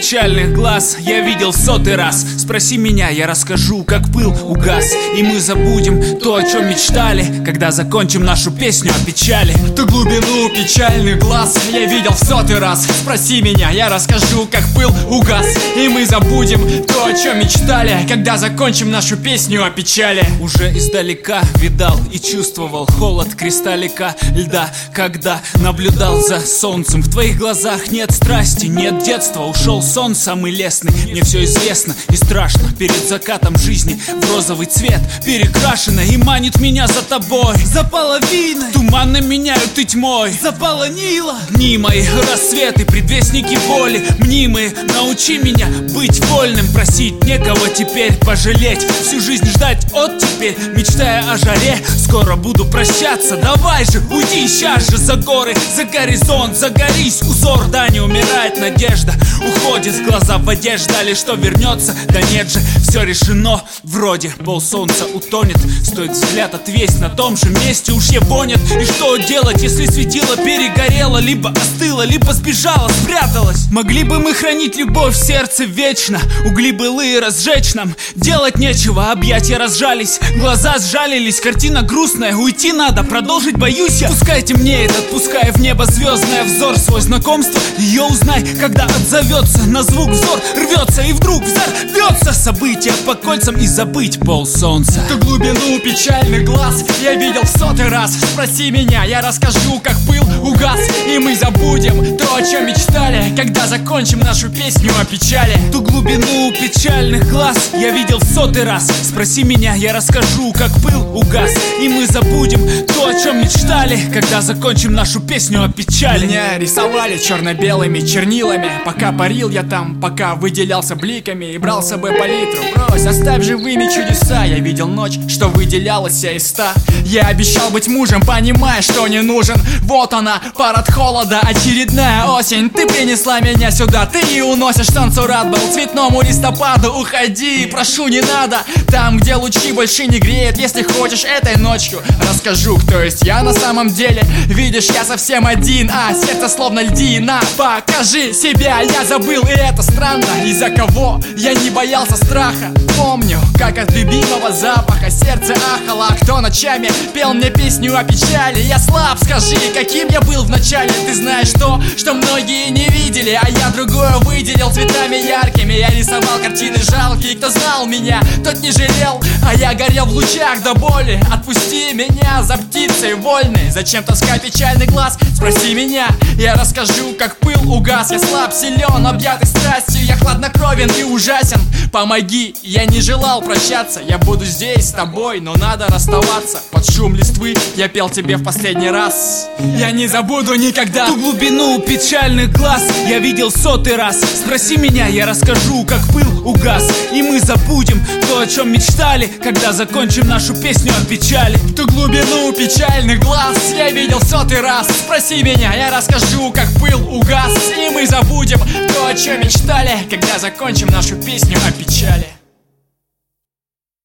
печальных глаз я видел в сотый раз. Спроси меня, я расскажу, как пыл угас, и мы забудем то, о чем мечтали, когда закончим нашу песню о печали. Ту глубину печальных глаз я видел в сотый раз. Спроси меня, я расскажу, как пыл угас, и мы забудем то, о чем мечтали, когда закончим нашу песню о печали. Уже издалека видал и чувствовал холод кристаллика льда, когда наблюдал за солнцем. В твоих глазах нет страсти, нет детства, ушел сон самый лестный. Мне все известно и страшно перед закатом жизни в розовый цвет перекрашена и манит меня за тобой. За половиной туманы меняют и тьмой. Запала Нила. Дни мои, рассветы, предвестники боли мнимые. Научи меня быть вольным, просить некого теперь пожалеть, всю жизнь ждать оттепель, мечтая о жаре. Скоро буду прощаться, давай же, уйди сейчас же за горы, за горизонт, загорись узор. Да, не умирает надежда, уходит глаза в воде, ждали, что вернется. Да нет же, все решено, вроде полсолнца утонет, стоит взгляд отвесть, на том же месте уж его нет. И что делать, если светило перегорело, либо остыло, либо сбежало, спряталось? Могли бы мы хранить любовь в сердце вечно, угли былые разжечь нам, делать нечего, объятия разжались, глаза сжалились, картина грустная, уйти надо, продолжить боюсь я. Пускай темнеет, отпуская в небо звездное взор свой. Знакомство ее узнай, когда отзовется, на звук взор рвется и вдруг взорвется. События по кольцам и забыть полсолнца. Ту глубину печальных глаз я видел в сотый раз. Спроси меня, я расскажу, как пыл угас, и мы забудем то, о чем мечтали, когда закончим нашу песню о печали. Ту глубину печальных глаз я видел в сотый раз. Спроси меня, я расскажу, как пыл угас, и мы забудем то, о чем мечтали, когда закончим нашу песню о печали. Меня рисовали черно-белыми чернилами, пока парил я там, пока выделялся бликами и брал с собой палитру. Брось, оставь живыми чудеса. Я видел ночь, что выделялась из 100. Я обещал быть мужем, понимая, что не нужен. Вот она, парад холода, очередная осень. Ты принесла меня сюда, ты и уносишь. Солнцу рад был, цветному листопаду. Уходи, прошу, не надо. Там, где лучи больше не греют. Если хочешь, этой ночью расскажу, кто есть я на самом деле. Видишь, я совсем один, а сердце словно льдина. Покажи себя, я забыл, и это странно. Из-за кого я не боялся страха. Помню, как от любимого запаха сердце ахало. А кто ночами пел мне песню о печали? Я слаб, скажи, каким я был вначале. Ты знаешь то, что многие не видели, а я другое выделил цветами яркими. Я рисовал картины жалкие, кто знал меня, тот не жалел, а я горел в лучах до боли. Отпусти меня за птицей вольной. Зачем тоска печальный глаз? Спроси меня, я расскажу, как пыл угас. Я слаб, силен, объятый страстью, я хладнокровен и ужасен. Помоги, я не желал прощаться. Я буду здесь с тобой, но надо расставаться. Под шум листвы я пел тебе в последний раз. Я не забуду никогда. Ту глубину печальных глаз я видел в сотый раз. Спроси меня, я расскажу, как пыл угас, и мы забудем то, о чем мечтали, когда закончим нашу песню о печали. Ту глубину печальных глаз я видел в сотый раз. Спроси меня, я расскажу, как пыл угас, и мы забудем то, о чем мечтали, когда закончим нашу песню о печали.